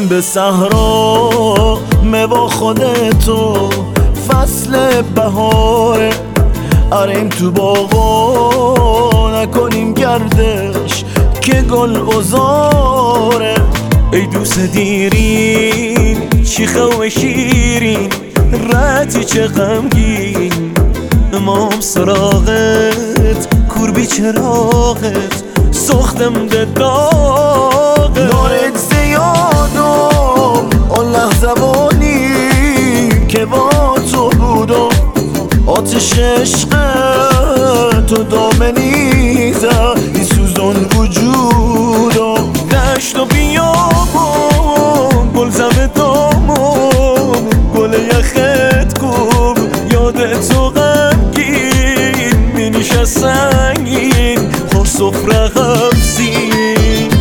به صحرا با خودتو فصل بهاره، اریم تو باغا نکنیم گردش که گل بزاره. ای دوست دیرین شیخه و شیرین رتی چه غمگین، امام سراغت کور بی چراغت سختم ده داغت. دارت زیادم آن لحظه بانی که با تو بودم، آتش عشق تو دامنیزه ای سوزان وجودم. دشت و بیابم گل زم دامم گل یخت کم یاد تو غمگین مینیشه سنگین خور سفره غمزین.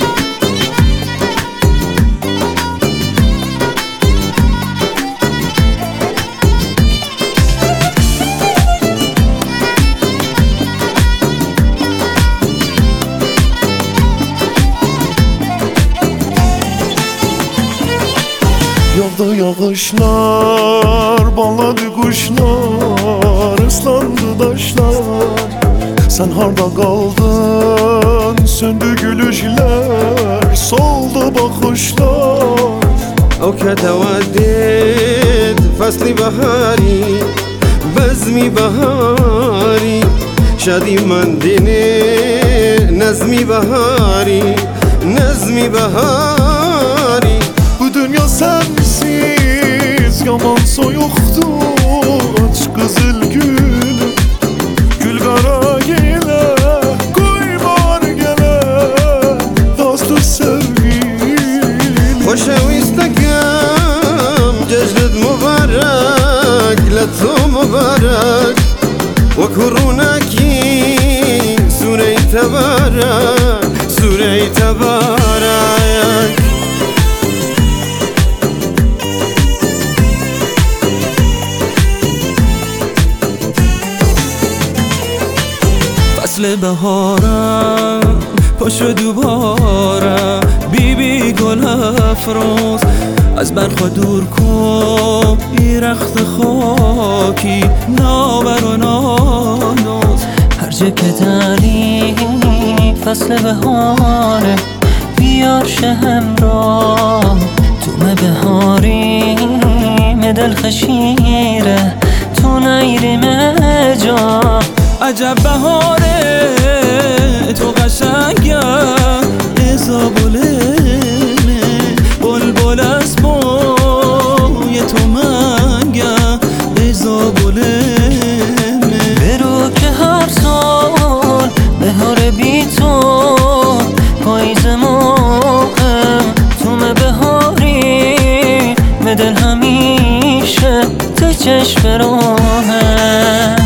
Yağdı yağışlar, bağladı kuşlar, ıslandı taşlar. Sen harda kaldın, söndü gülüşler, soldu bakışlar. أو كتودد فصل بهاري بزمي بهاري شادي من ديني نزمي بهاري نزمي بهاري. Bu dünya sensiz yaman soyuktu, aç kızıl gül gül kara gele koymar gele dostu sevgilim. خوشويستكم ججلد مبارك لتو مبارك وكروناكي سوري تبارك سوري تبارك. فصل بهارم پاشو دوباره بی گل افروز از برخوا دور کن ای رخت خاکی نابر و نانوز. هر جا که داری فصل بهاره بیار شهم را تو بهاری دل خشیره تو نیریم جا. عجب بهاره تو قشنگه ازابولمه بلبل از بوی تو منگه ازابولمه. برو که هر سال بهار بی تو پاییز موقع تو بهاری دل همیشه تو چشم راهه.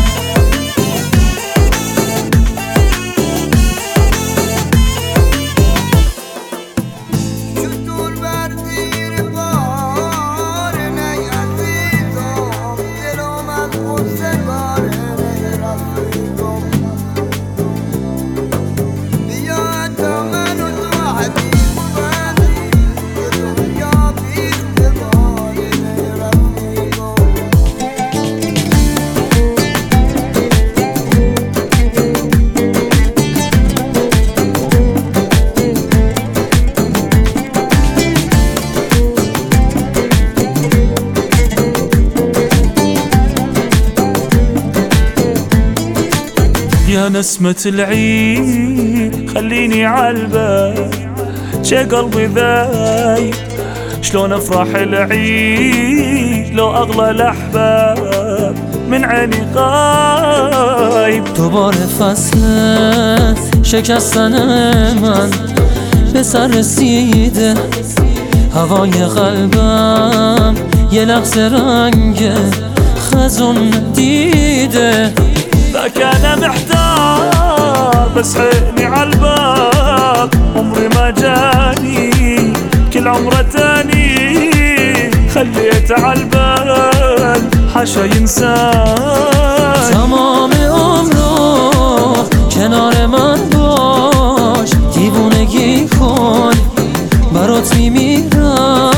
يا نسمة العيد خليني عالبال شي قلبي ذايب شلون افرح العيد لو اغلى الاحباب من عيني غايب. دوباره فصل شکستن من به سر رسیده هوای قلبم یه لحظه رنگ خزون دیده. ذاك انا محتار بس عيني عالباب عمري ما جاني كل عمره تاني خليت عالبال حاشا ينسان. تمام عمرو کنار من باش دیوونگی کن برات میمیرم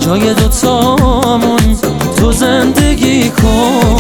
جای دوتامون تو زندگی کن.